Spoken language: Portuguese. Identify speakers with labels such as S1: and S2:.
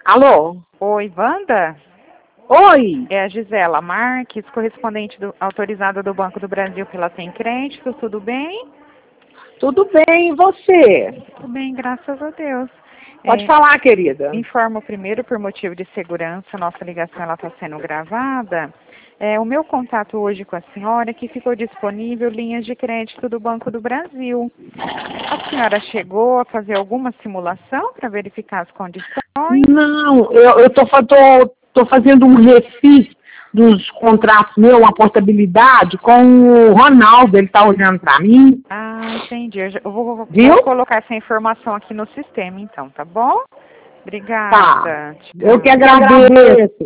S1: Alô?
S2: Oi, Wanda?
S1: Oi!
S2: É a Gisela Marques, correspondente autorizada do Banco do Brasil pela Sem Crédito, tudo bem?
S1: Tudo bem, e você?
S2: Tudo bem, graças a Deus.
S1: Pode falar, querida.
S2: Informo primeiro, por motivo de segurança, nossa ligação está sendo gravada. O meu contato hoje com a senhora é que ficou disponível linhas de crédito do Banco do Brasil. A senhora chegou a fazer alguma simulação para verificar as condições?
S1: Não, eu tô fazendo um refis dos contratos meu, uma portabilidade com o Ronaldo, ele tá olhando para mim.
S2: Ah, entendi. Eu vou
S1: Viu?
S2: colocar essa informação aqui no sistema, então, tá bom?
S1: Tá.
S2: Obrigada.
S1: Eu que
S2: Tchau.
S1: agradeço.